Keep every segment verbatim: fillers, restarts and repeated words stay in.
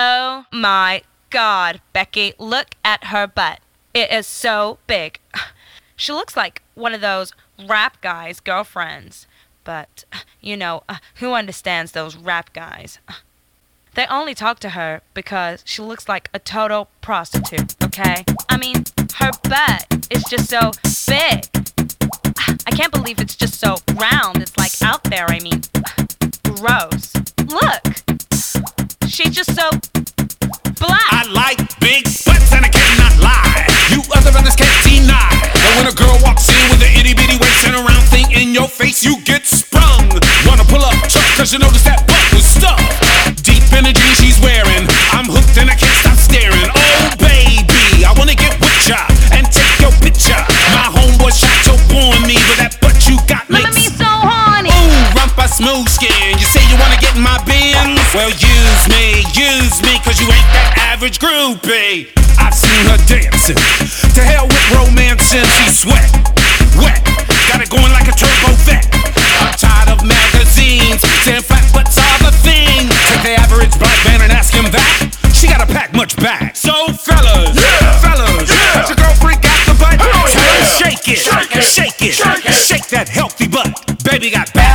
Oh my God, Becky, look at her butt. It is so big. She looks like one of those rap guys' girlfriends. But, you know, uh, who understands those rap guys? They only talk to her because she looks like a total prostitute, okay? I mean, her butt is just so big. I can't believe it's just so round. It's like out there, I mean, gross. Look, she's just so black. I like big butts and I cannot lie. You other brothers can't deny that when a girl walks in with an itty bitty waist and a round thing in your face, you get sprung. Wanna pull up Chuck cause you notice that butt was stuffed. Deep in the jeans she's wearing, I'm hooked and I can't stop staring. Oh baby, I wanna get with ya and take your picture. My homeboy shot your on me, but that butt you got makes Mama, me so horny. Ooh, rumpa smooth skin. You say you wanna get in my bins? Well, use me, use me, cause you ain't that average groupie. I've seen her dancing. To hell with romancing. She's sweat, wet, got it going like a turbo vet. I'm tired of magazines saying flat butts are the thing. Take the average black man and ask him that. She gotta pack much back. So fellas, yeah, fellas, yeah, let your girlfriend got the butt. Oh, yeah. Shake it, shake it, shake it, shake it, shake that healthy butt. Baby got back.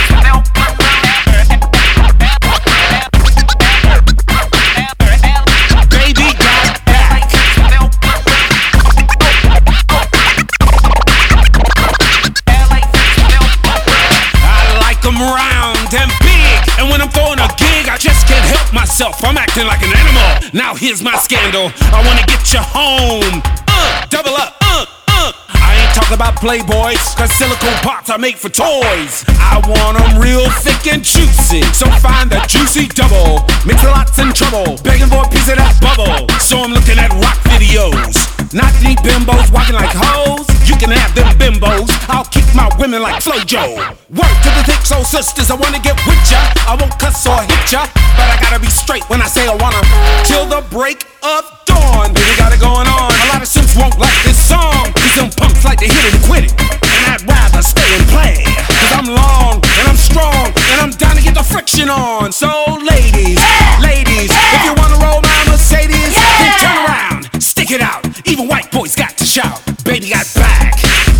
Baby got back. I like them round and big, and when I'm throwing a gig, I just can't help myself. I'm acting like an animal. Now here's my scandal. I wanna get you home. Uh, double up. Uh, uh. I ain't talking about Playboys, cause silicone parts are made for toys. I want them real thick and juicy, so find the juicy double. Mix a lot's in trouble, begging for a piece of that bubble. So I'm looking at rock videos, not neat bimbos walking like hoes. You can have them bimbos, I'll keep my women like Flojo. Work to the thick soul sisters, I wanna get with ya. I won't cuss or hit ya, but I gotta be straight when I say I wanna. Till the break of dawn, we got it going on. A lot of simps won't like this song, cause some punks like to hit it and quit it. And I'd rather stay and play, cause I'm long and I'm strong and I'm down to get the friction on. So ladies, ladies, if you wanna roll my Mercedes, then turn around, stick it out. Even white boys got to shout, baby got back.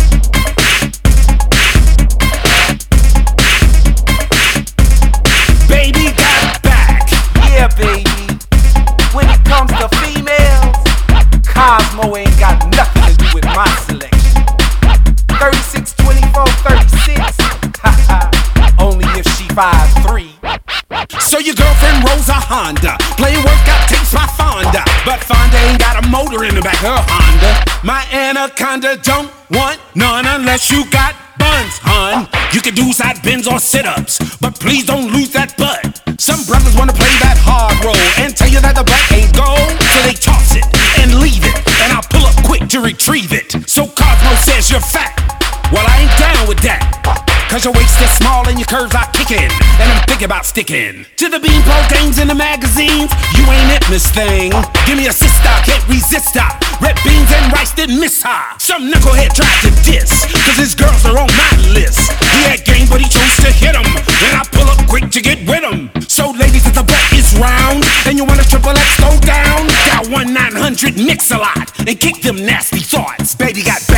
Baby got back. Yeah, baby. When it comes to females, Cosmo ain't got nothing to do with my selection. thirty-six, twenty-four, thirty-six. Only if she five three. So your girlfriend rolls a Honda, playing workout takes my Fonda, but Fonda ain't got a motor in the back of her Honda. My Anaconda don't want none unless you got buns, hun. You can do side bends or sit-ups, but please don't lose that butt. Some brothers wanna play that hard role and tell you that the butt ain't gold, so they toss it and leave it, and I'll pull up quick to retrieve it. So Cosmo says you're fat, well I ain't down with that, cause your waist is small and your curves are kicking, and I'm thinking about sticking to the beanpole games in the magazines. You ain't it, Miss Thing. Give me a sister, can't resist her. Red beans and rice didn't miss her. Some knucklehead tried to diss, cause his girls are on my list. He had game but he chose to hit them, and I pull up quick to get with him. So ladies, if the butt is round and you want a triple X go down, dial one nine hundred mix a lot and kick them nasty thoughts. Baby got